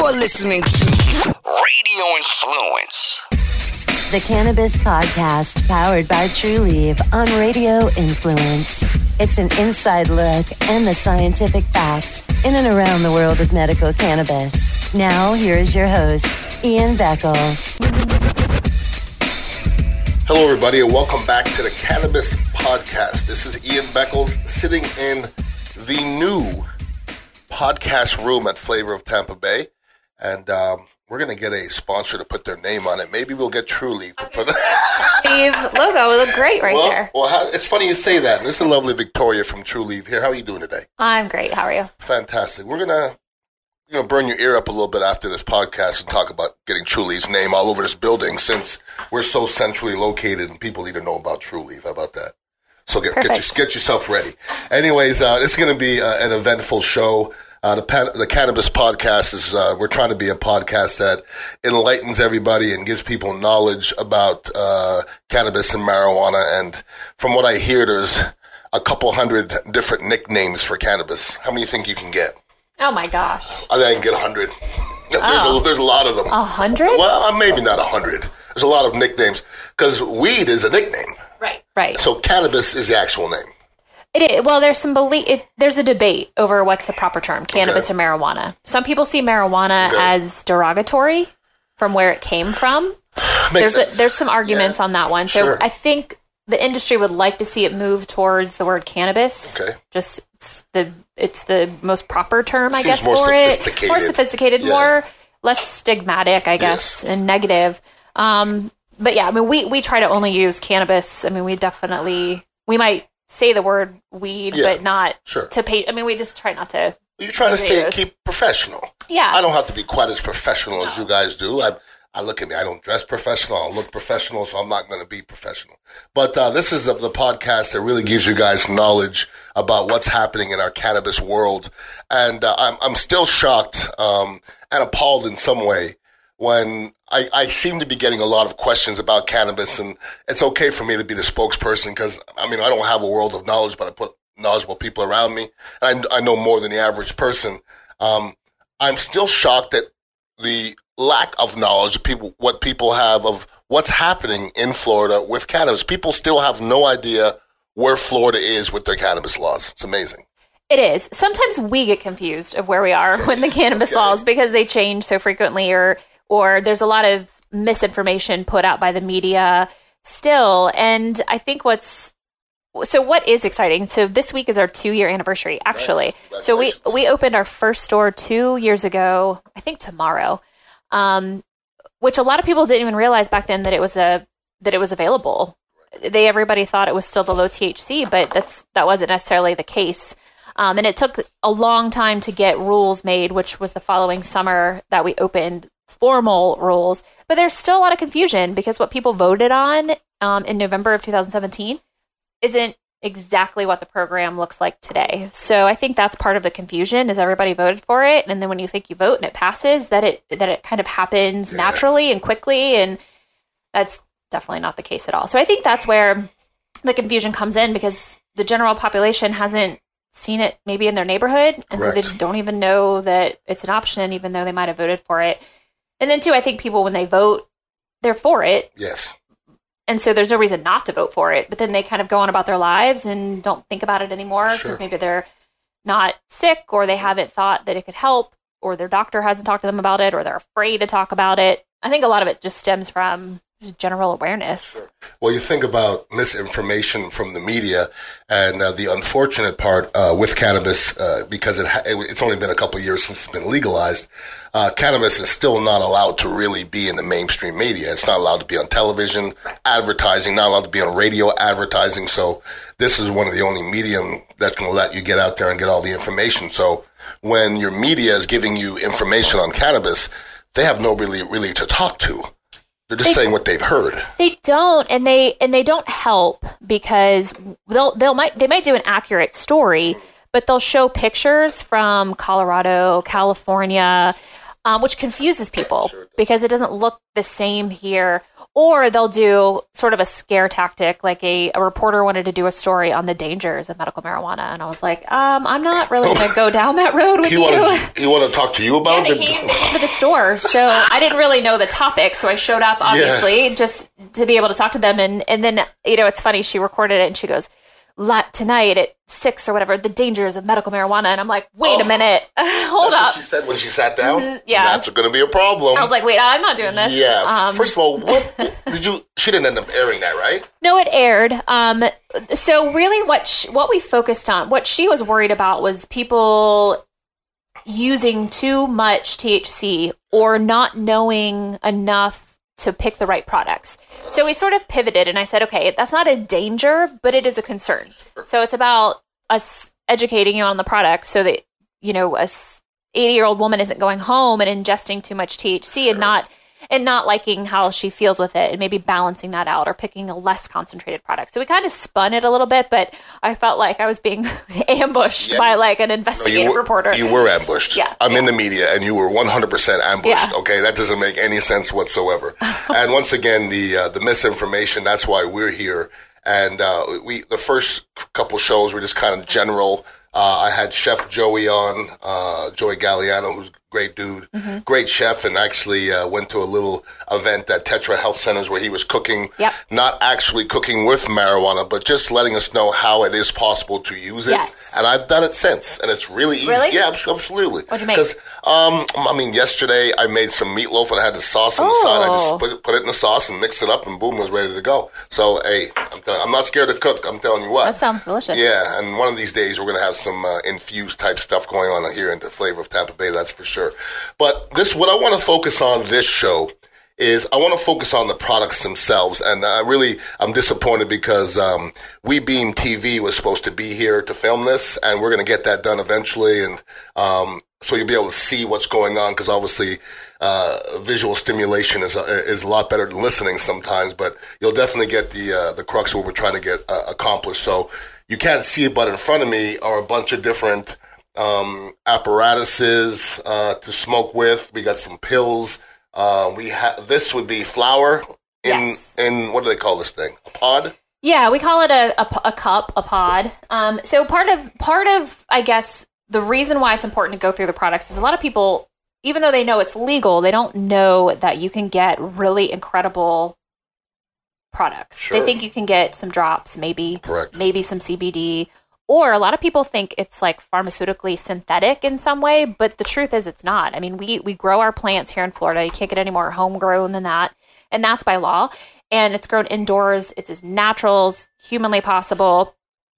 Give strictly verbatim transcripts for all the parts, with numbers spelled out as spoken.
You're listening to Radio Influence, the cannabis podcast powered by TruLieve on Radio Influence. It's an inside look and the scientific facts in and around the world of medical cannabis. Now, here is your host, Ian Beckles. Hello, everybody, and welcome back to the Cannabis Podcast. This is Ian Beckles sitting in the new podcast room at Flavor of Tampa Bay, and um, we're going to get a sponsor to put their name on it. Maybe we'll get TruLieve to put it. TruLieve logo would look great right well, there. Well, how, it's funny you say that. This is lovely Victoria from TruLieve here. How are you doing today? I'm great. How are you? Fantastic. We're going to you know, burn your ear up a little bit after this podcast and talk about getting TruLieve's name all over this building since we're so centrally located and people need to know about TruLieve. How about that? So get get, your, get yourself ready. Anyways, uh, it's going to be uh, an eventful show. Uh, the, pan- the Cannabis Podcast is, uh, we're trying to be a podcast that enlightens everybody and gives people knowledge about uh, cannabis and marijuana. And from what I hear, there's a couple hundred different nicknames for cannabis. How many do you think you can get? Oh, my gosh. I think I can get a hundred. There's, oh. a, there's a lot of them. A hundred? Well, maybe not a hundred. There's a lot of nicknames because weed is a nickname. Right, right. So cannabis is the actual name. It is. Well, there's some belief. It, there's a debate over what's the proper term, cannabis okay. or marijuana. Some people see marijuana okay. as derogatory from where it came from. there's a, there's some arguments yeah. on that one. So sure. I think the industry would like to see it move towards the word cannabis. Okay. Just it's the it's the most proper term, I Seems guess, more for sophisticated. it. More sophisticated, yeah. more less stigmatic, I guess, yes. and negative. Um, but yeah, I mean, we we try to only use cannabis. I mean, we definitely we might say the word weed, yeah. but not sure. to pay. I mean, we just try not to. You're trying to stay keep professional. Yeah, I don't have to be quite as professional no. as you guys do. I I look at me. I don't dress professional. I don't look professional, so I'm not going to be professional. But uh, this is a, the podcast that really gives you guys knowledge about what's happening in our cannabis world. And uh, I'm I'm still shocked um, and appalled in some way when I, I seem to be getting a lot of questions about cannabis. And it's okay for me to be the spokesperson because, I mean, I don't have a world of knowledge, but I put knowledgeable people around me. And I, I know more than the average person. Um, I'm still shocked at the lack of knowledge of people, what people have of what's happening in Florida with cannabis. People still have no idea where Florida is with their cannabis laws. It's amazing. It is. Sometimes we get confused of where we are when the cannabis okay. laws because they change so frequently, or or there's a lot of misinformation put out by the media still. And I think what's so what is exciting. So this week is our two year anniversary, actually. Nice. So we we opened our first store two years ago. I think tomorrow. Um, which a lot of people didn't even realize back then that it was a that it was available. They everybody thought it was still the low T H C, but that's that wasn't necessarily the case. Um, and it took a long time to get rules made, which was the following summer that we opened formal rules. But there's still a lot of confusion because what people voted on um, in November of two thousand seventeen isn't exactly what the program looks like today. So I think that's part of the confusion is everybody voted for it. And then when you think you vote and it passes, that it that it kind of happens yeah. naturally and quickly. And that's definitely not the case at all. So I think that's where the confusion comes in because the general population hasn't seen it maybe in their neighborhood. And Correct. So they just don't even know that it's an option, even though they might have voted for it. And then too, I think people, when they vote, they're for it. Yes. And so there's no reason not to vote for it, but then they kind of go on about their lives and don't think about it anymore because sure. maybe they're not sick or they haven't thought that it could help or their doctor hasn't talked to them about it or they're afraid to talk about it. I think a lot of it just stems from just general awareness. Sure. Well, you think about misinformation from the media and uh, the unfortunate part uh, with cannabis, uh, because it ha- it's only been a couple of years since it's been legalized, uh, cannabis is still not allowed to really be in the mainstream media. It's not allowed to be on television, advertising, not allowed to be on radio advertising. So this is one of the only medium that's going to let you get out there and get all the information. So when your media is giving you information on cannabis, they have nobody really to talk to. They're just they, saying what they've heard. They don't, and they and they don't help because they'll they'll might they might do an accurate story, but they'll show pictures from Colorado, California, um, which confuses people Sure it does. because it doesn't look the same here. Or they'll do sort of a scare tactic, like a, a reporter wanted to do a story on the dangers of medical marijuana, and I was like, um, I'm not really going to go down that road with He you. wanted, he wanted to talk to you Yeah, about they it? came, they came to the store, so I didn't really know the topic, so I showed up, obviously, just to be able to talk to them, and, and then, you know, it's funny, she recorded it, and she goes, "Lot tonight at six or whatever, the dangers of medical marijuana," and I'm like, wait Oh. a minute, hold That's up. what she said when she sat down? Mhm, yeah. That's going to be a problem. I was like, wait, I'm not doing this. yeah. Um, First of all, what, what did you, she didn't end up airing that, right? No, it aired. Um, so really what sh what we focused on, what she was worried about was people using too much T H C or not knowing enough to pick the right products. So we sort of pivoted and I said, okay, that's not a danger, but it is a concern. So it's about us educating you on the product so that, you know, a eighty-year-old woman isn't going home and ingesting too much T H C Sure. and not and not liking how she feels with it and maybe balancing that out or picking a less concentrated product. So we kind of spun it a little bit, but I felt like I was being ambushed Yeah. by like an No, investigative you were, reporter. You were ambushed. Yeah, I'm yeah. in the media, and you were one hundred percent ambushed. Yeah. Okay, that doesn't make any sense whatsoever. And once again, the uh, the misinformation. That's why we're here. And uh, we the first couple shows were just kind of general. Uh, I had Chef Joey on, uh, Joey Galliano, who's a great dude, Mm-hmm. great chef, and actually uh, went to a little event at Tetra Health Centers where he was cooking, Yep. not actually cooking with marijuana, but just letting us know how it is possible to use it. Yes. And I've done it since, and it's really easy. Really? Yeah, abs- absolutely. What'd you make? Because, um, I mean, yesterday I made some meatloaf and I had the sauce on the side. I just Oh. put it, put it in the sauce and mixed it up, and boom, it was ready to go. So, hey, I'm, tell- I'm not scared to cook. I'm telling you what. That sounds delicious. Yeah, and one of these days we're going to have some uh, infused type stuff going on here in the flavor of Tampa Bay, that's for sure. But this, what I want to focus on this show is I want to focus on the products themselves. And I really, I'm disappointed because um, We Beam T V was supposed to be here to film this, and we're going to get that done eventually. And um, so you'll be able to see what's going on, because obviously uh, visual stimulation is a, is a lot better than listening sometimes. But you'll definitely get the uh, the crux of what we're trying to get uh, accomplished. So you can't see it, but in front of me are a bunch of different um, apparatuses uh, to smoke with. We got some pills. Uh, we have this would be flour in Yes. in what do they call this thing? A pod? Yeah, we call it a, a, p- a cup, a pod. Um, so part of part of I guess the reason why it's important to go through the products is a lot of people, even though they know it's legal, they don't know that you can get really incredible products. Sure. They think you can get some drops, maybe, Correct. maybe some C B D, or a lot of people think it's like pharmaceutically synthetic in some way, but the truth is it's not. I mean, we we grow our plants here in Florida. You can't get any more homegrown than that, and that's by law. And it's grown indoors. It's as natural as humanly possible,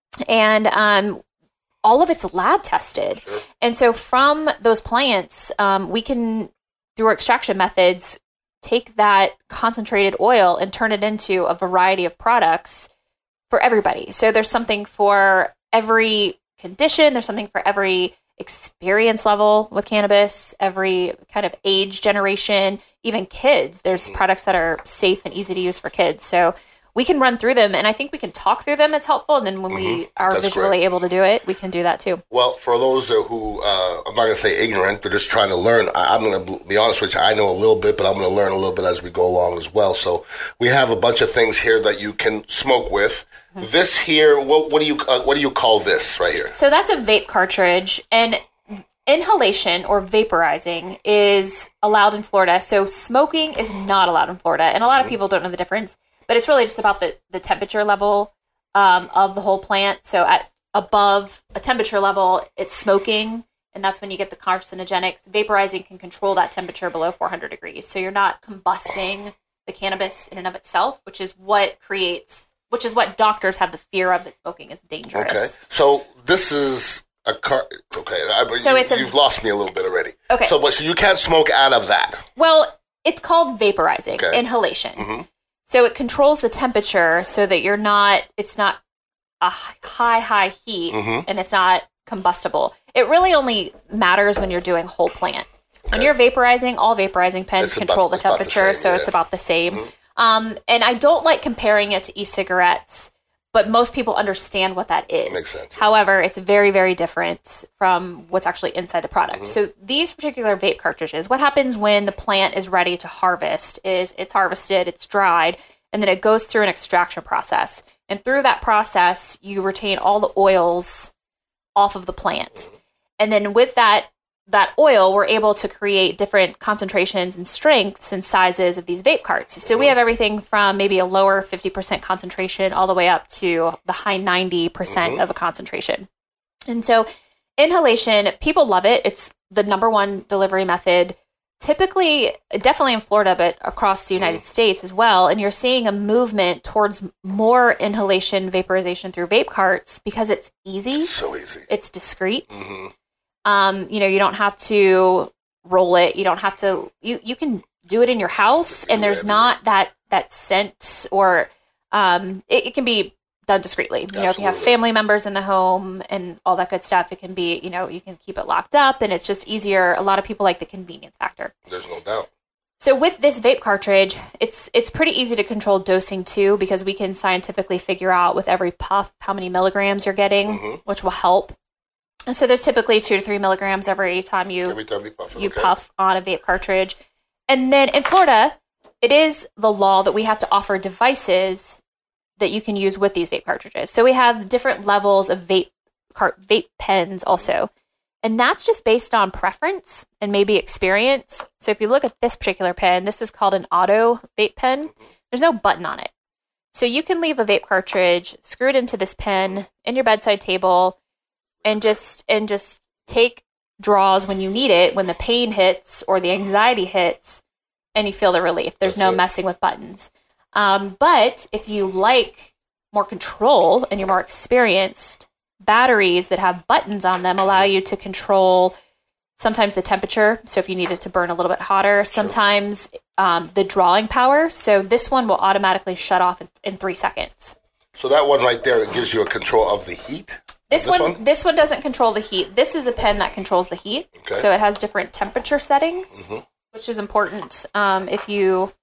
and um, all of it's lab tested. Sure. And so from those plants, um, we can, through our extraction methods, take that concentrated oil and turn it into a variety of products for everybody. So there's something for every condition. There's something for every experience level with cannabis, every kind of age generation, even kids. There's products that are safe and easy to use for kids. So we can run through them, and I think we can talk through them. It's helpful. And then when we are That's visually great. able to do it, we can do that too. Well, for those who, uh, I'm not going to say ignorant, they're just trying to learn. I, I'm going to be honest with you. I know a little bit, but I'm going to learn a little bit as we go along as well. So we have a bunch of things here that you can smoke with. This here, what, what do you uh, what do you call this right here? So that's a vape cartridge, and inhalation or vaporizing is allowed in Florida. So smoking is not allowed in Florida, and a lot of people don't know the difference. But it's really just about the, the temperature level um, of the whole plant. So at above a temperature level, it's smoking, and that's when you get the carcinogenics. Vaporizing can control that temperature below four hundred degrees. So you're not combusting the cannabis in and of itself, which is what creates, which is what doctors have the fear of, that smoking is dangerous. Okay, so this is a car. Okay, I, So you, it's a- you've lost me a little bit already. Okay. So, but so you can't smoke out of that. Well, it's called vaporizing, Okay. inhalation. Mhm. So it controls the temperature so that you're not, it's not a high, high heat Mhm. and it's not combustible. It really only matters when you're doing whole plant. When Okay. you're vaporizing, all vaporizing pens It's control about- the it's about the temperature, same, so yeah. it's about the same. Mhm. Um, and I don't like comparing it to e-cigarettes but most people understand what that is. Makes sense. However, it's very, very different from what's actually inside the product. Mm-hmm. So these particular vape cartridges, what happens when the plant is ready to harvest is it's harvested, it's dried, and then it goes through an extraction process. And through that process, you retain all the oils off of the plant. Mm-hmm. And then with that that oil, we're able to create different concentrations and strengths and sizes of these vape carts. So we have everything from maybe a lower fifty percent concentration all the way up to the high ninety percent mm-hmm. of a concentration. And so inhalation, people love it. It's the number one delivery method, typically, definitely in Florida, but across the United mm-hmm. States as well. And you're seeing a movement towards more inhalation vaporization through vape carts because it's easy. It's so easy. It's discreet. Mm-hmm. Um, you know, you don't have to roll it. You don't have to, you, you can do it in your house and there's not that, that scent or, um, it, it can be done discreetly. You Absolutely. know, if you have family members in the home and all that good stuff, it can be, you know, you can keep it locked up and it's just easier. A lot of people like the convenience factor. There's no doubt. So with this vape cartridge, it's, it's pretty easy to control dosing too, because we can scientifically figure out with every puff how many milligrams you're getting, mm-hmm. which will help. And so there's typically two to three milligrams every time you every time you puff, you okay. puff on a vape cartridge. And then in Florida, it is the law that we have to offer devices that you can use with these vape cartridges. So we have different levels of vape cart vape pens also. And that's just based on preference and maybe experience. So if you look at this particular pen, this is called an auto vape pen. There's no button on it. So you can leave a vape cartridge screwed into this pen in your bedside table and just and just take draws when you need it, when the pain hits or the anxiety hits, and you feel the relief. There's That's no it. messing with buttons. Um, but if you like more control and you're more experienced, batteries that have buttons on them allow you to control sometimes the temperature. So if you need it to burn a little bit hotter, sometimes um, the drawing power. So this one will automatically shut off in, in three seconds. So that one right there, it gives you a control of the heat? This, this one, one, this one doesn't control the heat. This is a pen that controls the heat, okay. So it has different temperature settings, mm-hmm. which is important. Um, if you,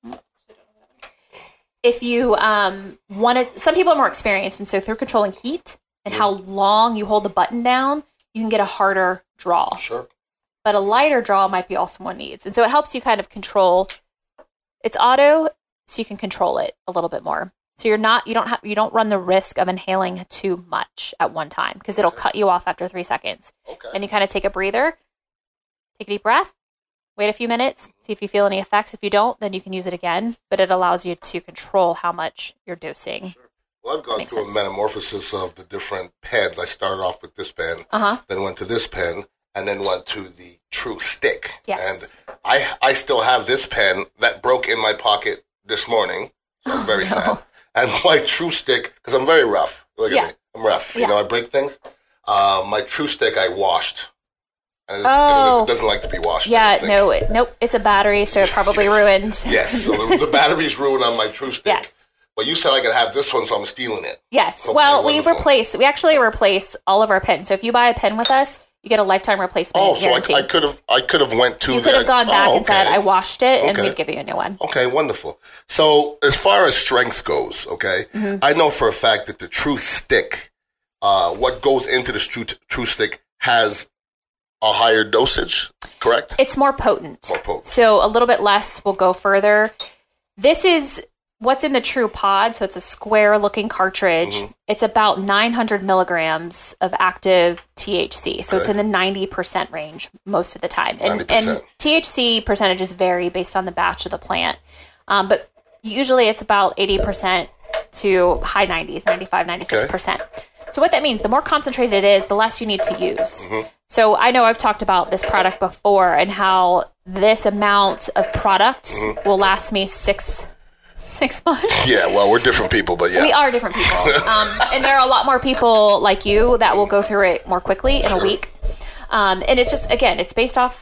if you um, want it, some people are more experienced, and so through controlling heat and mm-hmm. how long you hold the button down, you can get a harder draw. Sure. But a lighter draw might be all someone needs, and so it helps you kind of control. It's auto, so you can control it a little bit more. So you're not, you don't have, you don't run the risk of inhaling too much at one time because it'll cut you off after three seconds. Okay. And you kind of take a breather, take a deep breath, wait a few minutes, see if you feel any effects. If you don't, then you can use it again, but it allows you to control how much you're dosing. Sure. Well, I've gone through sense. a metamorphosis of the different pens. I started off with this pen, uh-huh. then went to this pen, and then went to the True Stick. Yes. And I, I still have this pen that broke in my pocket this morning. So I'm very oh, no. sad. And my True Stick, because I'm very rough. Look yeah. at me. I'm rough. You yeah. know, I break things. Uh, my True Stick, I washed. And it, oh. it doesn't like to be washed. Yeah, no, it, nope. It's a battery, so it probably ruined. Yes, so the, the battery's ruined on my True Stick. Yes. But you said I could have this one, so I'm stealing it. Yes. Okay, well, wonderful. we replace, we actually replace all of our pens. So if you buy a pen with us, you get a lifetime replacement Oh, so guarantee. I, I could have I could have went to You the... could have gone back oh, okay. and said, I washed it, and okay. we'd give you a new one. Okay, wonderful. So as far as strength goes, okay, mm-hmm. I know for a fact that the True Stick, uh, what goes into the True, True Stick has a higher dosage, correct? It's more potent. More potent. So a little bit less will go further. This is what's in the True Pod. So it's a square looking cartridge. Mm-hmm. It's about nine hundred milligrams of active T H C. So okay. it's in the ninety percent range most of the time. And, and T H C percentages vary based on the batch of the plant. Um, but usually it's about eighty percent to high nineties, ninety-five, ninety-six percent. Okay. So what that means, the more concentrated it is, the less you need to use. Mm-hmm. So I know I've talked about this product before and how this amount of product mm-hmm. will last me six Six months. Yeah, well, we're different people, but yeah. We are different people. Um, and there are a lot more people like you that will go through it more quickly in sure. a week. Um, and it's just, again, it's based off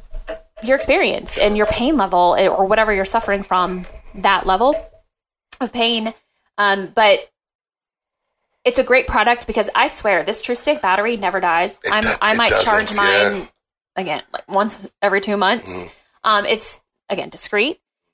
your experience sure. and your pain level or whatever you're suffering from, that level of pain. Um, but it's a great product because I swear this True Stick battery never dies. It, I'm, I might charge mine, yeah. again, like once every two months. Mm. Um, it's, again, discreet.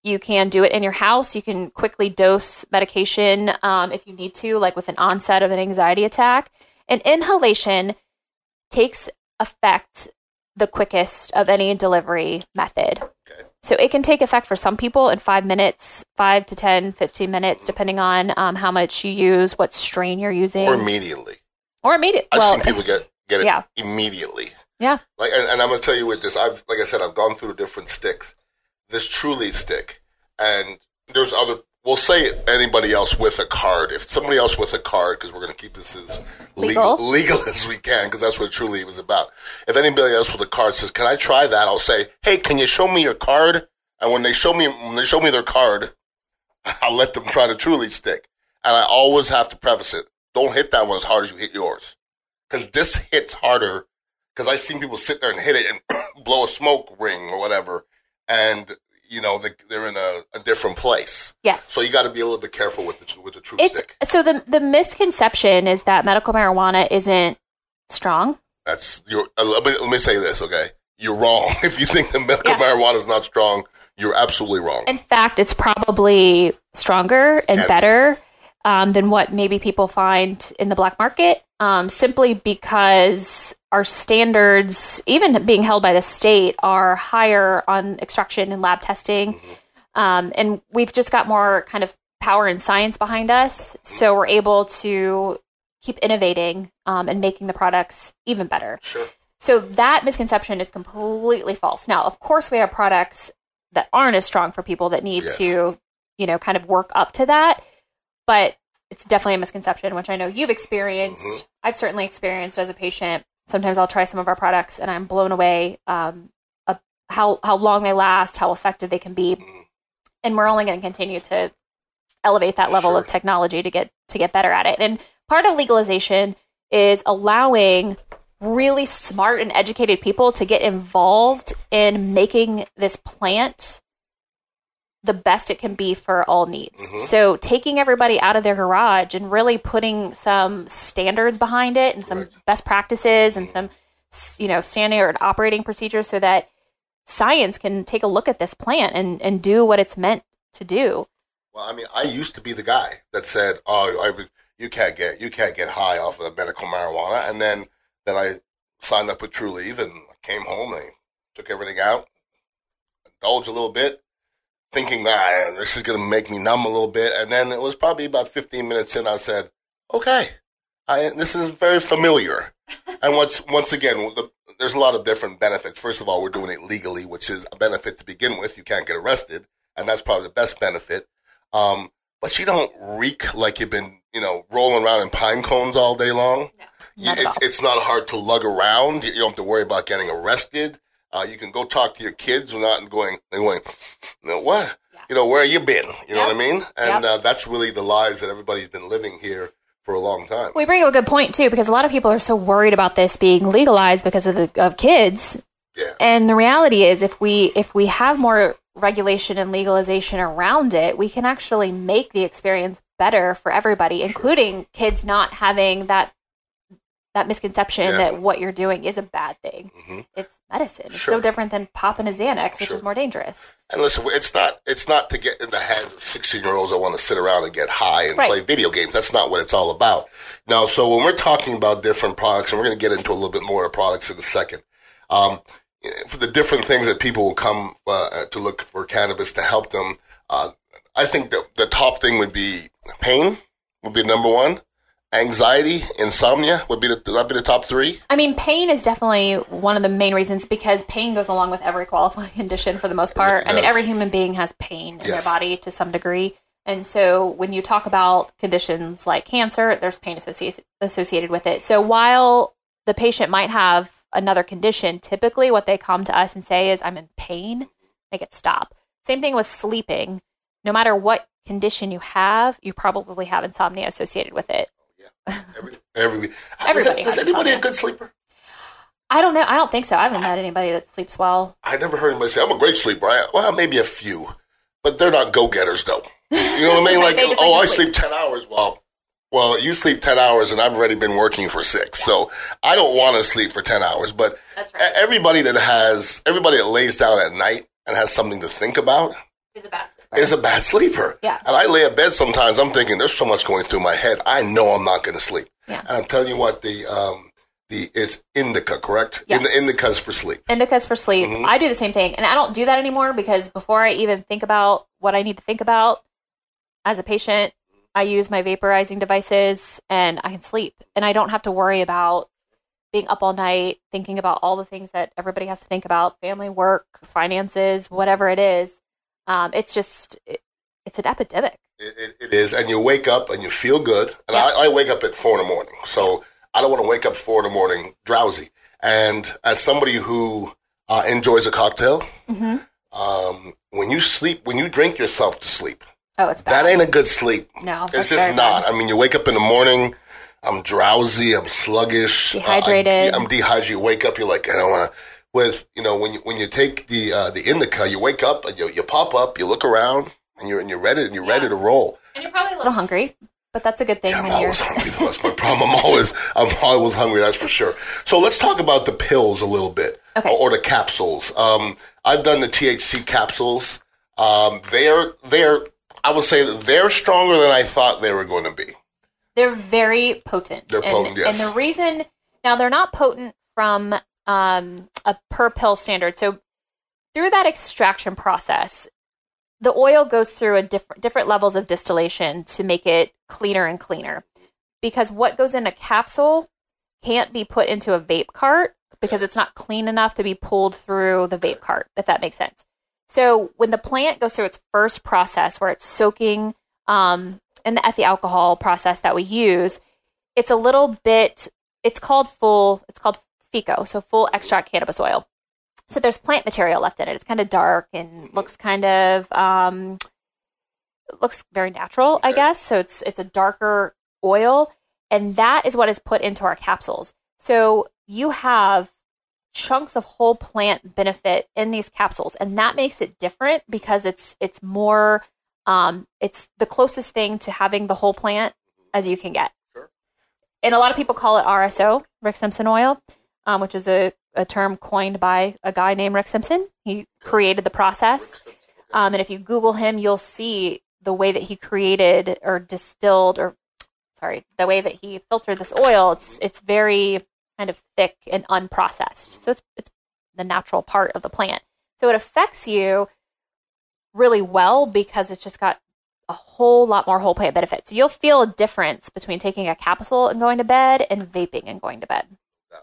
You can do it in your house. You can quickly dose medication um, if you need to, like with an onset of an anxiety attack. And inhalation takes effect the quickest of any delivery method. Okay. So it can take effect for some people in five minutes, five to ten, fifteen minutes, depending on um, how much you use, what strain you're using. Or immediately. Or immediately. I've well, seen people get, get it yeah. immediately. Yeah. Like, and, and I'm going to tell you with this, I've, like I said, I've gone through different sticks. This Truly stick, and there's other, we'll say anybody else with a card. If somebody else with a card, because we're going to keep this as legal, Legal. legal as we can, because that's what Truly was about. If anybody else with a card says, can I try that? I'll say, hey, can you show me your card? And when they show me, when they show me their card, I'll let them try the Truly stick. And I always have to preface it. Don't hit that one as hard as you hit yours. Because this hits harder. Because I've seen people sit there and hit it and blow a smoke ring or whatever. And, you know, they, they're in a, a different place. Yes. So you got to be a little bit careful with the, with the True It's, Stick. so the the misconception is that medical marijuana isn't strong. That's your. Uh, let, me, let me say this, okay? You're wrong. If you think that medical Yeah. marijuana is not strong, you're absolutely wrong. In fact, it's probably stronger and Yeah. better um, than what maybe people find in the black market, um, simply because our standards, even being held by the state, are higher on extraction and lab testing. Mm-hmm. Um, and we've just got more kind of power and science behind us. So we're able to keep innovating um, and making the products even better. Sure. So that misconception is completely false. Now, of course, we have products that aren't as strong for people that need Yes. to, you know, kind of work up to that. But it's definitely a misconception, which I know you've experienced. Mhm. I've certainly experienced as a patient. Sometimes I'll try some of our products and I'm blown away um, of how, how long they last, how effective they can be. Mhm. And we're only going to continue to elevate that level Sure. of technology to get to get better at it. And part of legalization is allowing really smart and educated people to get involved in making this plant the best it can be for all needs. Mhm. So taking everybody out of their garage and really putting some standards behind it and some Correct. best practices and some, s- you know, standard operating procedures so that science can take a look at this plant and, and do what it's meant to do. Well, I mean, I used to be the guy that said, "Oh, I, you can't get you can't get high off of medical marijuana," and then then I signed up with True Leave and came home and I took everything out, indulged a little bit, thinking that nah, this is going to make me numb a little bit, and then it was probably about fifteen minutes in. I said, "Okay, I, this is very familiar." And once once again, the, there's a lot of different benefits. First of all, we're doing it legally, which is a benefit to begin with. You can't get arrested, and that's probably the best benefit. Um, but you don't reek like you've been, you know, rolling around in pine cones all day long. You, Not at it's all. it's not hard to lug around. You don't have to worry about getting arrested. Uh, you can go talk to your kids without going, they're going, you know, what? Yeah. You know, where you been? You know Yep. what I mean? And Yep. uh, that's really the lies that everybody's been living here for a long time. We bring up a good point too, because a lot of people are so worried about this being legalized because of the of kids. Yeah. And the reality is, if we if we have more regulation and legalization around it, we can actually make the experience better for everybody, including kids not having that that misconception Yeah. that what you're doing is a bad thing. hmm It's medicine. It's Sure. so different than popping a Xanax, which Sure. is more dangerous. And listen, it's not it's not to get in the hands of sixteen-year-olds that want to sit around and get high and Right. play video games. That's not what it's all about. Now, so when we're talking about different products, and we're going to get into a little bit more of the products in a second, um, for the different things that people will come uh, to look for cannabis to help them, uh, I think that the top thing would be pain, would be number one. Anxiety, insomnia would be the, that'd be the top three. I mean, pain is definitely one of the main reasons because pain goes along with every qualifying condition for the most part. It I mean, does. every human being has pain in Yes. their body to some degree. And so when you talk about conditions like cancer, there's pain associated associated with it. So while the patient might have another condition, typically what they come to us and say is, I'm in pain, make it stop. Same thing with sleeping. No matter what condition you have, you probably have insomnia associated with it. Every, every, Everybody is, is has anybody a insomnia. good sleeper? I don't know. I don't think so. I haven't met anybody that sleeps well. I never heard anybody say, I'm a great sleeper. I, well, maybe a few, but they're not go-getters, though. You know what I mean? Like, They just oh, like I to sleep ten hours. Well, well, you sleep ten hours, and I've already been working for six. So I don't want to sleep for ten hours. But That's e- everybody that has, everybody that lays down at night and has something to think about Is a bad sleeper. sleeper. is a bad sleeper. Yeah. And I lay in bed sometimes, I'm thinking, there's so much going through my head. I know I'm not going to sleep. Yeah. And I'm telling you what, the um, the is indica, correct? Yes. Ind- indica's for sleep. Indica's for sleep. Mhm. I do the same thing. And I don't do that anymore because before I even think about what I need to think about as a patient, I use my vaporizing devices and I can sleep. And I don't have to worry about being up all night, thinking about all the things that everybody has to think about, family, work, finances, whatever it is. Um, it's just, it, it's an epidemic. It, it, it is. And you wake up and you feel good. And Yeah. I, I wake up at four in the morning. So I don't want to wake up four in the morning drowsy. And as somebody who uh, enjoys a cocktail, Mm-hmm. um, when you sleep, when you drink yourself to sleep, Oh, it's bad. that ain't a good sleep. No, It's that's just very not. bad. I mean, you wake up in the morning, I'm drowsy, I'm sluggish, Dehydrated. Uh, I, I'm dehydrated. You wake up, you're like, I don't want to. With you know, when you when you take the uh, the indica, you wake up and you you pop up, you look around, and you're and you're ready and you're ready to roll. And you're probably a little hungry, but that's a good thing Yeah, I'm when you're. always hungry. Though. That's my problem. I'm always I'm always hungry. That's for sure. So let's talk about the pills a little bit, Okay. or, or the capsules. Um, I've done the T H C capsules. Um, they're they're I would say that they're stronger than I thought they were going to be. They're very potent. They're and, potent, yes. And the reason, now they're not potent from um, a per pill standard. So through that extraction process, the oil goes through a different different levels of distillation to make it cleaner and cleaner. Because what goes in a capsule can't be put into a vape cart because it's not clean enough to be pulled through the vape cart, if that makes sense. So when the plant goes through its first process where it's soaking um, in the ethyl alcohol process that we use, it's a little bit, it's called full, it's called FICO, so full extract cannabis oil. So there's plant material left in it. It's kind of dark and looks kind of, um, looks very natural, I guess. So it's it's a darker oil, and that is what is put into our capsules. So you have chunks of whole plant benefit in these capsules, and that makes it different because it's it's more um, it's the closest thing to having the whole plant as you can get. Sure. And a lot of people call it R S O, Rick Simpson oil, um, which is a, a term coined by a guy named Rick Simpson. He created the process, um, and if you Google him, you'll see the way that he created or distilled or sorry, the way that he filtered this oil. It's it's very kind of thick and unprocessed. So it's it's the natural part of the plant. So it affects you really well because it's just got a whole lot more whole plant benefits. So you'll feel a difference between taking a capsule and going to bed and vaping and going to bed.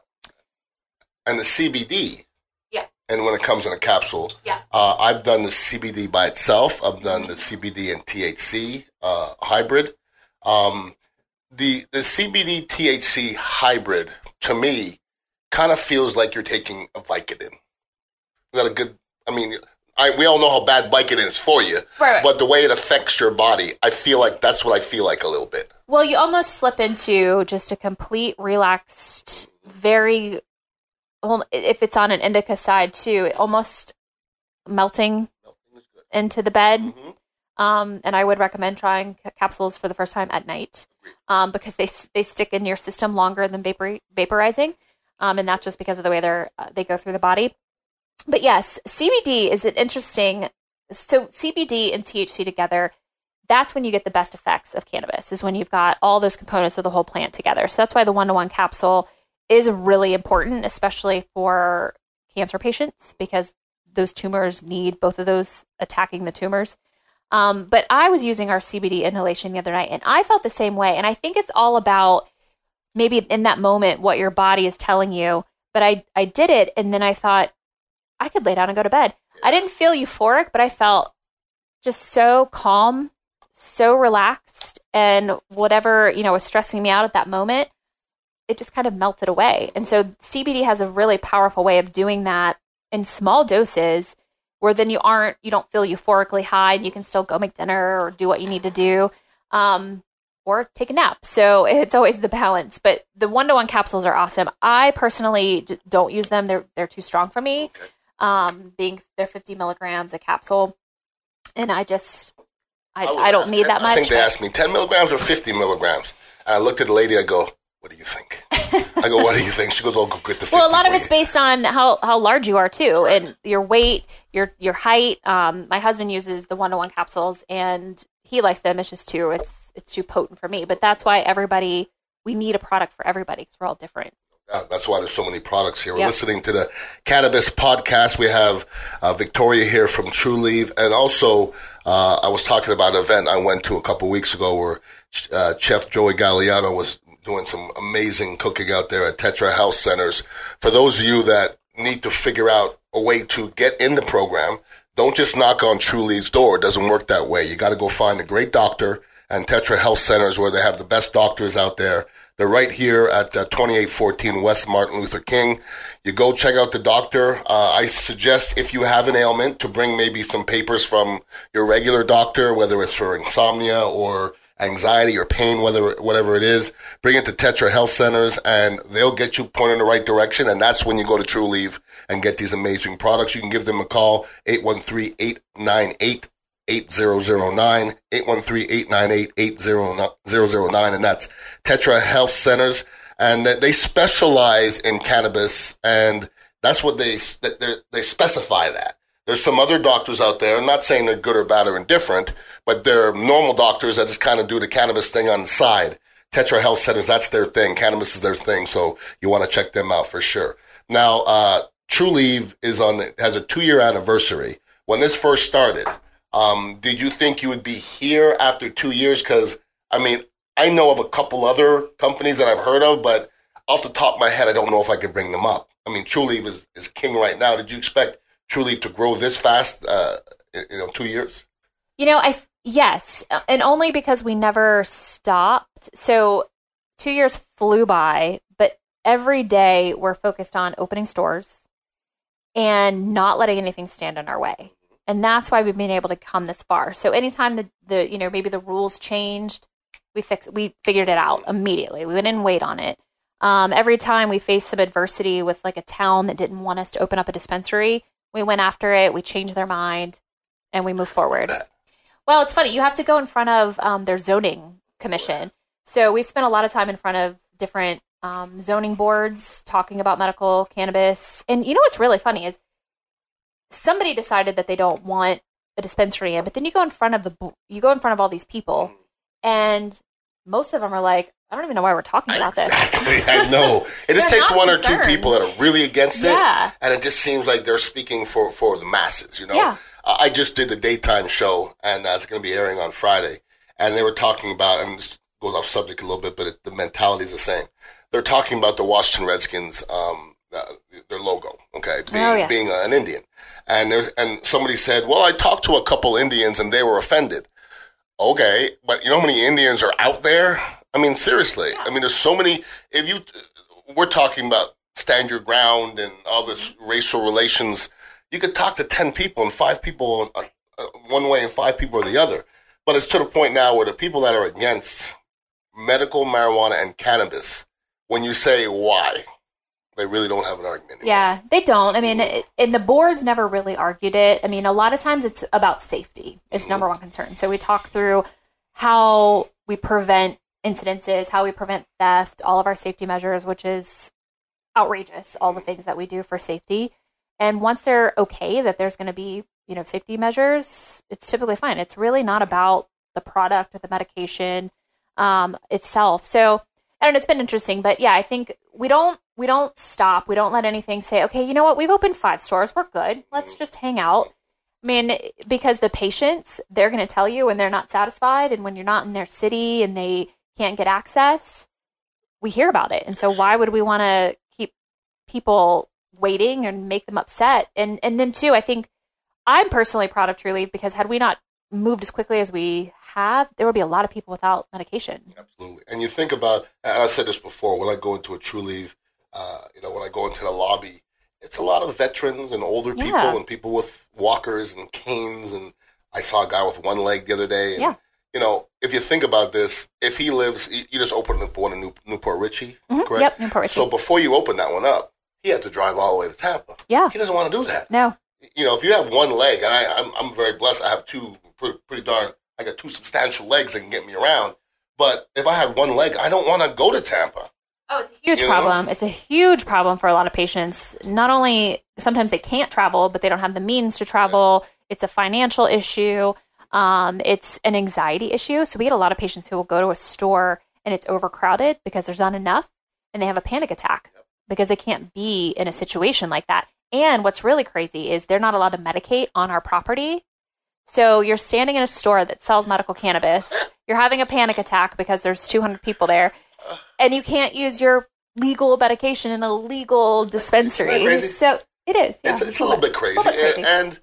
And the C B D. Yeah. And when it comes in a capsule, Yeah. uh, I've done the C B D by itself. I've done the C B D and T H C uh, hybrid. Um, the the C B D T H C hybrid, to me, kind of feels like you're taking a Vicodin. Is that a good? I mean, I, we all know how bad Vicodin is for you, Right, right. but the way it affects your body, I feel like that's what I feel like a little bit. Well, you almost slip into just a complete relaxed, very, well, if it's on an indica side too, it almost melting into the bed. Mm-hmm. Um, and I would recommend trying ca- capsules for the first time at night um, because they s- they stick in your system longer than vapor- vaporizing, um, and that's just because of the way they're uh, they go through the body. But yes, C B D is an interesting. So C B D and T H C together, that's when you get the best effects of cannabis. Is when you've got all those components of the whole plant together. So that's why the one-to-one capsule is really important, especially for cancer patients, because those tumors need both of those attacking the tumors. Um, but I was using our C B D inhalation the other night, and I felt the same way. And I think it's all about maybe in that moment what your body is telling you. But I, I did it, and then I thought, I could lay down and go to bed. I didn't feel euphoric, but I felt just so calm, so relaxed, and whatever, you know, was stressing me out at that moment, it just kind of melted away. And so C B D has a really powerful way of doing that in small doses, where then you aren't, you don't feel euphorically high, and you can still go make dinner or do what you need to do, um, or take a nap. So it's always the balance. But the one-to-one capsules are awesome. I personally d- don't use them; they're they're too strong for me. Okay. Um, being they're fifty milligrams a capsule, and I just I, was I, don't asked need ten that much. I think they asked me ten milligrams or fifty milligrams. And I looked at the lady. I go, what do you think? I go, what do you think? She goes, oh, go get the fifty. Well, a lot of for it's you. based on how, how large you are too, and your weight, your your height. Um, my husband uses the one to one capsules, and he likes them. It's just too it's it's too potent for me. But that's why everybody we need a product for everybody because we're all different. Uh, that's why there's so many products here. We're Yep. listening to the Cannabis Podcast. We have uh, Victoria here from Trulieve. And also, uh, I was talking about an event I went to a couple weeks ago where uh, Chef Joey Galliano was doing some amazing cooking out there at Tetra Health Centers. For those of you that need to figure out a way to get in the program, don't just knock on Trulieve's door. It doesn't work that way. You got to go find a great doctor, and Tetra Health Centers where they have the best doctors out there. They're right here at uh, twenty-eight fourteen West Martin Luther King. You go check out the doctor. Uh, I suggest if you have an ailment to bring maybe some papers from your regular doctor, whether it's for insomnia or anxiety or pain, whether whatever it is, bring it to Tetra Health Centers and they'll get you pointed in the right direction. And that's when you go to Trulieve and get these amazing products. You can give them a call, eight one three, eight nine eight, eight zero zero nine, eight one three, eight nine eight, eight zero zero nine, and that's Tetra Health Centers. And they specialize in cannabis, and that's what they they specify that. There's some other doctors out there, I'm not saying they're good or bad or indifferent, but they're normal doctors that just kind of do the cannabis thing on the side. Tetra Health Centers, that's their thing. Cannabis is their thing, so you want to check them out for sure. Now, uh, Trulieve is on has a two-year anniversary. When this first started, um, did you think you would be here after two years? Because, I mean, I know of a couple other companies that I've heard of, but off the top of my head, I don't know if I could bring them up. I mean, Trulieve is, is king right now. Did you expect Trulieve to grow this fast, uh, in, you know, two years? You know, I yes, and only because we never stopped. So two years flew by, but every day we're focused on opening stores and not letting anything stand in our way. And that's why we've been able to come this far. So anytime the, the you know, maybe the rules changed, we fixed, we figured it out immediately. We didn't wait on it. Um, every time we faced some adversity with like a town that didn't want us to open up a dispensary, we went after it, we changed their mind, and we moved forward. Well, it's funny. You have to go in front of um, their zoning commission. So we spent a lot of time in front of different um, zoning boards talking about medical cannabis. And you know what's really funny is somebody decided that they don't want a dispensary in, but then you go in front of the you go in front of all these people, and most of them are like, I don't even know why we're talking about exactly. this. I know. It just They're takes not one concerned. or two people that are really against it, Yeah. and it just seems like they're speaking for, for the masses, you know? Yeah. Uh, I just did the daytime show, and uh, it's going to be airing on Friday, and they were talking about, and this goes off subject a little bit, but it, the mentality is the same. They're talking about the Washington Redskins, um, uh, their logo, okay, being, Oh, yes. being uh, an Indian. And there, and somebody said, well, I talked to a couple Indians, and they were offended. Okay, but you know how many Indians are out there? I mean, seriously. I mean, there's so many. If you, we're talking about stand your ground and all this racial relations. You could talk to ten people and five people uh, uh, one way and five people the other. But it's to the point now where the people that are against medical marijuana and cannabis, when you say why, they really don't have an argument anymore. Yeah, they don't. I mean, it, and the boards never really argued it. I mean, a lot of times it's about safety is number one concern. So we talk through how we prevent incidences, how we prevent theft, all of our safety measures, which is outrageous, all the things that we do for safety. And once they're okay that there's going to be, you know, safety measures, it's typically fine. It's really not about the product or the medication um, itself. So I don't know, it's been interesting, but yeah, I think we don't we don't stop. We don't let anything say, okay, you know what, we've opened five stores, we're good. Let's just hang out. I mean, because the patients, they're going to tell you when they're not satisfied, and when you're not in their city and they can't get access, we hear about it. And so why would we want to keep people waiting and make them upset? And and then too, I think I'm personally proud of Trulieve because had we not moved as quickly as we have, there would be a lot of people without medication. Absolutely. And you think about, and I said this before, when I go into a Trulieve, uh, you know, when I go into the lobby, it's a lot of veterans and older people Yeah. and people with walkers and canes. And I saw a guy with one leg the other day. And, Yeah. you know, if you think about this, if he lives, you you just opened up one in New, Newport Richie, Mhm. correct? Yep, Newport Richie. So before you open that one up, he had to drive all the way to Tampa. Yeah. He doesn't want to do that. No. You know, if you have one leg, and I, I'm, I'm very blessed, I have two pretty, pretty darn, I got two substantial legs that can get me around. But if I had one leg, I don't want to go to Tampa. Oh, it's a huge You problem. know? It's a huge problem for a lot of patients. Not only sometimes they can't travel, but they don't have the means to travel. It's a financial issue. Um, it's an anxiety issue. So we get a lot of patients who will go to a store and it's overcrowded because there's not enough, and they have a panic attack because they can't be in a situation like that. And what's really crazy is they're not allowed to medicate on our property. So you're standing in a store that sells medical cannabis. You're having a panic attack because there's two hundred people there, and you can't use your legal medication in a legal dispensary. crazy? So it is. Yeah, It's, it's a little bit crazy, little bit crazy. And, and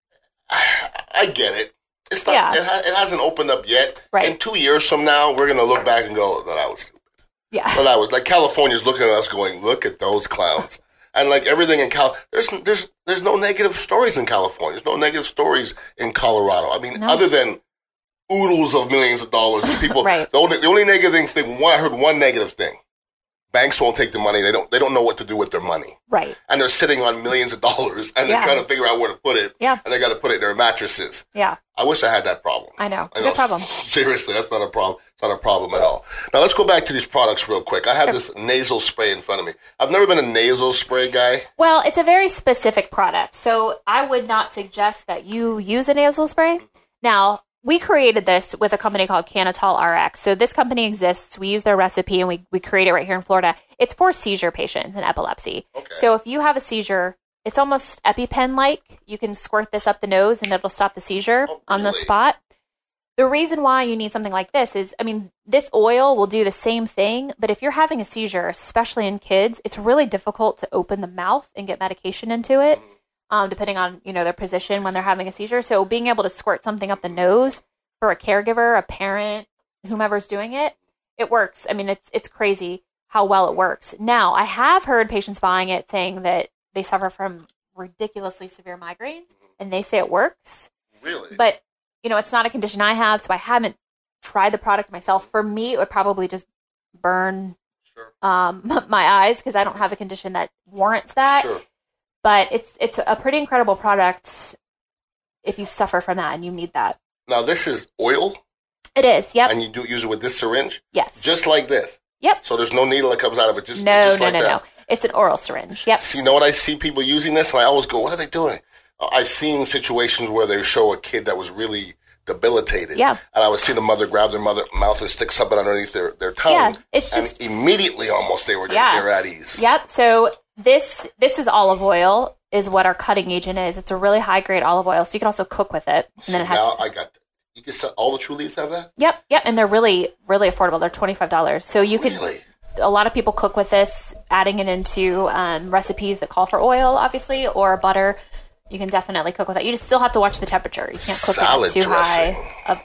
I get it. It's not. Yeah. It, ha- it hasn't opened up yet. Right. In two years from now, we're gonna look back and go, "No, that was stupid." Yeah. No, that was like California's looking at us, going, "Look at those clowns." And like everything in Cal, there's there's there's no negative stories in California. There's no negative stories in Colorado. I mean, No. other than oodles of millions of dollars of people. Right. The only the only negative thing. One, I heard one negative thing. Banks won't take the money. They don't. They don't know what to do with their money, Right. and they're sitting on millions of dollars, and they're Yeah. trying to figure out where to put it. Yeah. And they got to put it in their mattresses. Yeah. I wish I had that problem. I know. It's I a know, good problem. Seriously, that's not a problem. It's not a problem at all. Now let's go back to these products real quick. I have Sure. this nasal spray in front of me. I've never been a nasal spray guy. Well, it's a very specific product. So I would not suggest that you use a nasal spray. Now, we created this with a company called Canatol R X. So this company exists. We use their recipe and we, we create it right here in Florida. It's for seizure patients and epilepsy. Okay. So if you have a seizure, it's almost EpiPen-like. You can squirt this up the nose and it'll stop the seizure Oh, on the really? spot. The reason why you need something like this is, I mean, this oil will do the same thing, but if you're having a seizure, especially in kids, it's really difficult to open the mouth and get medication into it, um, depending on, you know, their position when they're having a seizure. So being able to squirt something up the nose for a caregiver, a parent, whomever's doing it, it works. I mean, it's it's crazy how well it works. Now, I have heard patients buying it saying that they suffer from ridiculously severe migraines, and they say it works. Really? But, you know, it's not a condition I have, so I haven't tried the product myself. For me, it would probably just burn Sure. um, my eyes because I don't have a condition that warrants that. Sure. But it's it's a pretty incredible product if you suffer from that and you need that. Now this is oil, It is. Yep. and you do use it with this syringe, Yes. just like this. Yep. So there's no needle that comes out of it. Just No, just no, like no, that. no. It's an oral syringe. Yep. See, you know what? I see people using this, and I always go, "What are they doing?" Uh, I've seen situations where they show a kid that was really debilitated. Yeah. And I would see the mother grab their mother mouth and stick something underneath their, their tongue. Yeah, it's and just- immediately almost they were Yeah. they were at ease. Yep. So this this is olive oil is what our cutting agent is. It's a really high grade olive oil, so you can also cook with it. And So then it has now I got you can sell all the True Leaves have that? Yep, yep, and they're really really affordable. They're twenty-five dollars. So you could Really? a lot of people cook with this, adding it into um, recipes that call for oil, obviously, or butter. You can definitely cook with it. You just still have to watch the temperature. You can't cook Salad it too dressing. high. Of,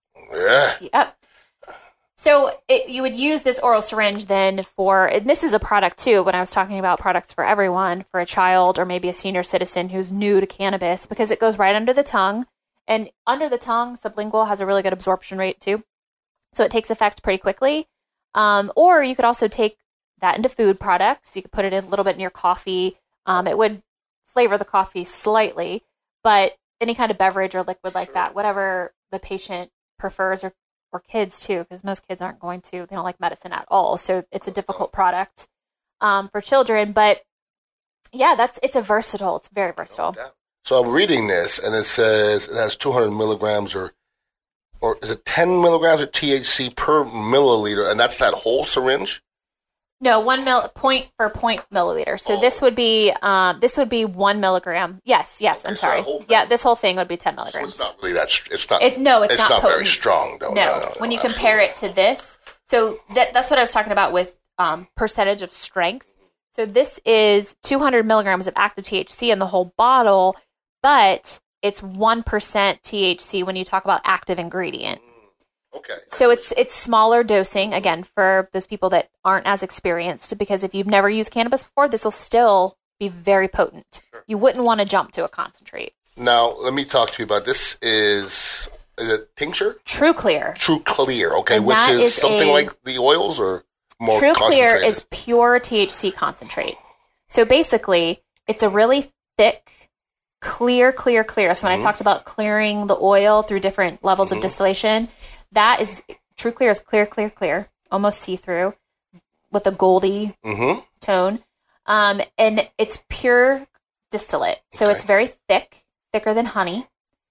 Yeah. yep. So it, you would use this oral syringe then for, and this is a product too, when I was talking about products for everyone, for a child or maybe a senior citizen who's new to cannabis, because it goes right under the tongue. And under the tongue, sublingual has a really good absorption rate too. So it takes effect pretty quickly. Um, or you could also take that into food products. You could put it in a little bit in your coffee. Um, it would flavor the coffee slightly, but any kind of beverage or liquid like that, whatever the patient prefers, or or kids too, because most kids aren't going to, they don't like medicine at all. So it's a difficult product um, for children. But yeah, that's it's a versatile. It's very versatile. So I'm reading this, and it says it has two hundred milligrams, or or is it ten milligrams of T H C per milliliter, and that's that whole syringe? No, one mil point per point milliliter. So Oh. this would be um, this would be one milligram. Yes, yes. Okay, I'm so sorry. that whole thing- Yeah, this whole thing would be ten So milligrams. it's not really that. str- It's not. It's no, it's, it's not, not very potent. strong, though. No, No, no, no, when you absolutely. compare it to this, so that that's what I was talking about with um, percentage of strength. So this is two hundred milligrams of active T H C in the whole bottle, but it's one percent T H C when you talk about active ingredient. Okay. So it's it's smaller dosing, again, for those people that aren't as experienced, because if you've never used cannabis before, this will still be very potent. You wouldn't want to jump to a concentrate. Now let me talk to you about this. Is is it tincture? True Clear. True Clear, okay, And which that is is something a- like the oils, or more True Clear concentrated? is pure T H C concentrate. So basically, it's a really thick, clear, clear, clear. So when Mm-hmm. I talked about clearing the oil through different levels Mhm. of distillation, that is True Clear is clear, clear, clear, almost see-through. with a goldy Mm-hmm. tone. Um, and it's pure distillate. So Okay. it's very thick, thicker than honey.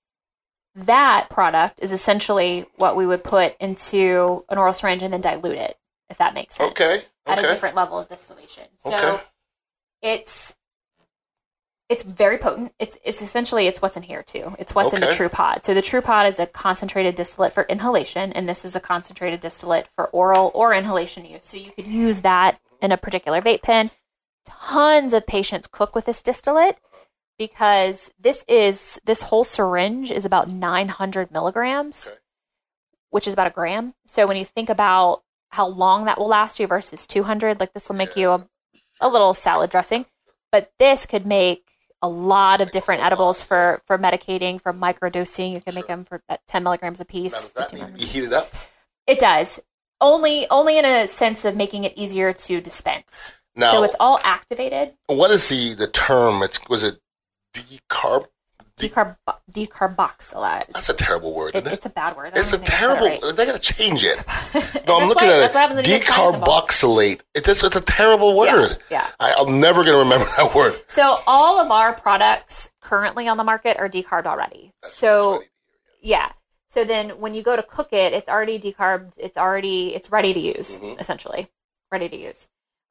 That product is essentially what we would put into an oral syringe and then dilute it, if that makes sense. Okay. At Okay. a different level of distillation. So Okay. it's it's very potent. It's it's essentially it's what's in here too. It's what's in the Okay. True Pod. So the True Pod is a concentrated distillate for inhalation, and this is a concentrated distillate for oral or inhalation use. So you could use that in a particular vape pen. Tons of patients cook with this distillate because this is this whole syringe is about nine hundred milligrams, Okay. which is about a gram. So when you think about how long that will last you versus two hundred, like this will make you a, a little salad dressing, but this could make a lot of different edibles for, for medicating, for microdosing. You can make them for at ten milligrams a Now, piece. does that fifteen need to be milligrams. heated up? It does. Only only in a sense of making it easier to dispense. Now, So it's all activated. what is the, the term? It's Was it decarb? Decarb decarboxylate. That's a terrible word, It, isn't it? it's a bad word. I It's a don't think I said it terrible. right. They got to change it. That's No, I'm looking why- at that's what happens it. when you get science involved. Decarboxylate. It, it's, it's a terrible word. Yeah. I, I'm never going to remember that word. So all of our products currently on the market are decarbed already. So yeah. So then when you go to cook it, it's already decarbed. It's already it's ready to use, Mhm. essentially ready to use.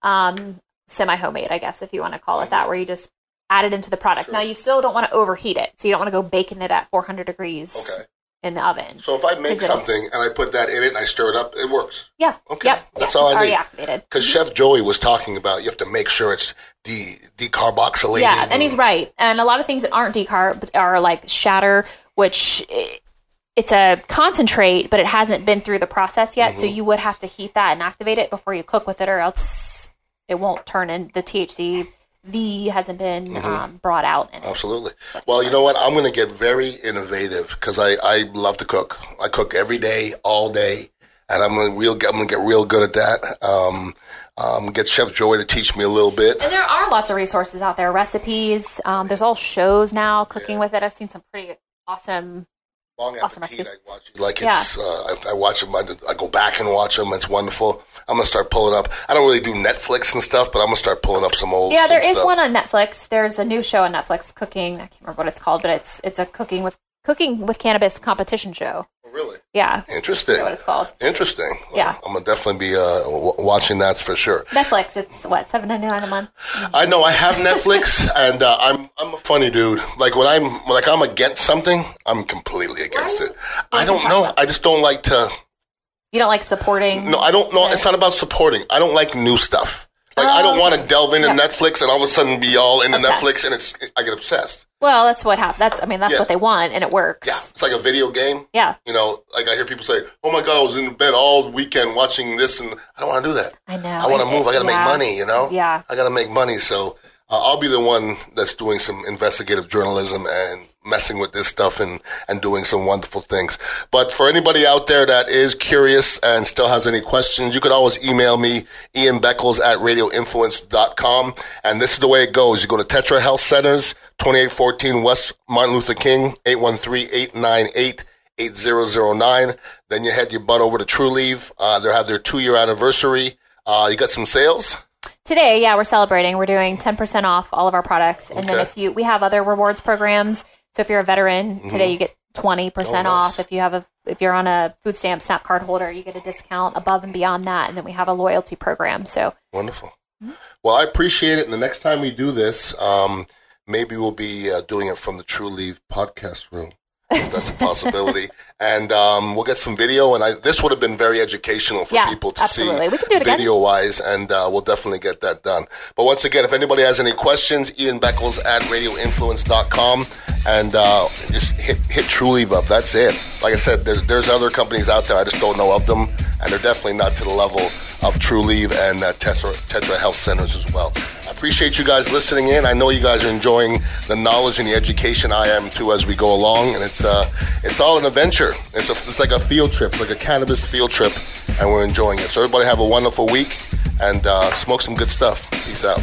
Um, semi homemade, I guess, if you want to call it that, where you just add it into the product. Sure. Now you still don't want to overheat it, so you don't want to go baking it at four hundred degrees Okay. in the oven. So if I make Is it a- something and I put that in it and I stir it up, it works. Yeah. Okay. Yep. That's yeah, all it's I already need. activated. Because Chef Joey was talking about you have to make sure it's de decarboxylated. Yeah, and he's right. And a lot of things that aren't decarb are like shatter, which i- it's a concentrate, but it hasn't been through the process yet. So Mhm. you would have to heat that and activate it before you cook with it, or else it won't turn in. The T H C V hasn't been Mhm. um, brought out. In it. Absolutely. Well, you know what? I'm going to get very innovative because I, I love to cook. I cook every day, all day, and I'm going to real I'm going to get real good at that. Um, um, get Chef Joey to teach me a little bit. And there are lots of resources out there, recipes. Um, there's all shows now cooking with it. I've seen some pretty awesome. Long Awesome Appetit, recipes. I watch it. Like it's, uh, I, I watch them. I, I go back and watch them. It's wonderful. I'm gonna start pulling up. I don't really do Netflix and stuff, but I'm gonna start pulling up some old. Yeah, there some is stuff. one on Netflix. There's a new show on Netflix, cooking. I can't remember what it's called, but it's it's a cooking with cooking with cannabis competition show. Oh, really Yeah, interesting. that's what it's called. Interesting. Well, Yeah. I'm gonna definitely be uh, w- watching that for sure. Netflix. It's what seven ninety nine a month. I know I have Netflix, and uh, I'm I'm a funny dude. Like when I'm like I'm against something, I'm completely against it. I don't talk know. about? I just don't like to. You don't like supporting? No, I don't know. It's not about supporting. I don't like new stuff. Like I don't Oh, want to okay. delve into Yeah. Netflix and all of a sudden be all into Obsessed. Netflix, and it's I get obsessed. Well, that's what happened. That's I mean that's Yeah. what they want, and it works. Yeah, it's like a video game. Yeah, You know, like I hear people say, "Oh my god, I was in bed all weekend watching this," and I don't want to do that. I know. I want to It- move. I got to yeah. make money. You know. Yeah. I got to make money. So uh, I'll be the one that's doing some investigative journalism and messing with this stuff and, and doing some wonderful things. But for anybody out there that is curious and still has any questions, you could always email me, Ian Beckles at radio influence dot com. And this is the way it goes. You go to Tetra Health Centers, twenty-eight fourteen West Martin Luther King, eight one three, eight nine eight, eight zero zero nine. Then you head your butt over to True Leave. Uh, they have their two-year anniversary. Uh, you got some sales? Today, yeah, we're celebrating. We're doing ten percent off all of our products, and then Okay. if you we have other rewards programs. So if you're a veteran, today you get twenty percent Oh, nice. off. If you have a if you're on a food stamp SNAP card holder, you get a discount above and beyond that. And then we have a loyalty program. So Wonderful. Well, I appreciate it. And the next time we do this, um, maybe we'll be uh, doing it from the True Leave podcast room, if that's a possibility. And um, we'll get some video. And I, this would have been very educational for Yeah, people to absolutely. see We can do it again. video-wise. And uh, we'll definitely get that done. But once again, if anybody has any questions, Ian Beckles at radio influence dot com. And uh, just hit, hit True Leave up. That's it. Like I said, there's, there's other companies out there. I just don't know of them. And they're definitely not to the level of True Leave and uh, Tetra, Tetra Health Centers as well. I appreciate you guys listening in. I know you guys are enjoying the knowledge and the education. I am too as we go along. And it's uh, it's all an adventure. It's, a, it's like a field trip, like a cannabis field trip. And we're enjoying it. So everybody have a wonderful week and uh, smoke some good stuff. Peace out.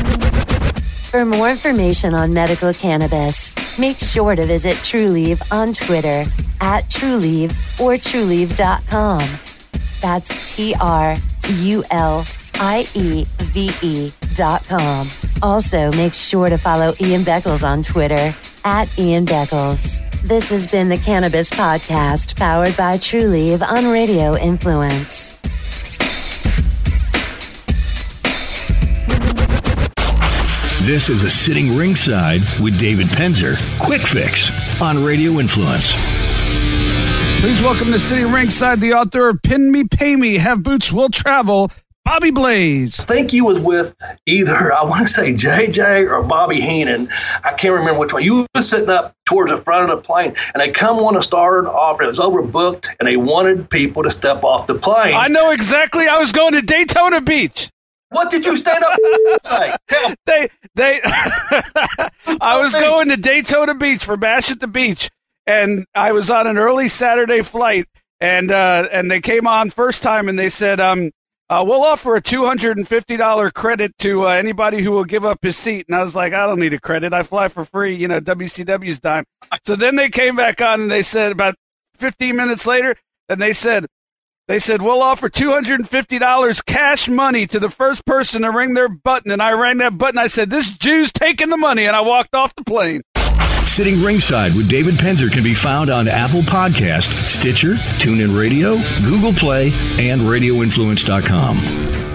For more information on medical cannabis, make sure to visit TrueLeave on Twitter at TrueLeave or TrueLeave dot com. That's T R U L I E V E dot com. Also, make sure to follow Ian Beckles on Twitter at Ian Beckles. This has been the Cannabis Podcast, powered by Trulieve on Radio Influence. This is a Sitting Ringside with David Penzer. Quick Fix on Radio Influence. Please welcome to Sitting Ringside the author of Pin Me, Pay Me, Have Boots Will Travel, Bobby Blaze. I think you was with either, I want to say J J or Bobby Heenan. I can't remember which one. You were sitting up towards the front of the plane, and they come on to start off. It was overbooked, and they wanted people to step off the plane. I know exactly. I was going to Daytona Beach. What did you stand up and say? Tell me. They, they, I was going to Daytona Beach for Bash at the Beach, and I was on an early Saturday flight, and uh, and they came on first time, and they said, um, uh, we'll offer a two hundred fifty dollars credit to uh, anybody who will give up his seat. And I was like, I don't need a credit. I fly for free, you know, W C W's dime. So then they came back on, and they said about fifteen minutes later, and they said, They said, we'll offer two hundred fifty dollars cash money to the first person to ring their button. And I rang that button. I said, this Jew's taking the money. And I walked off the plane. Sitting Ringside with David Penzer can be found on Apple Podcast, Stitcher, TuneIn Radio, Google Play, and radio influence dot com.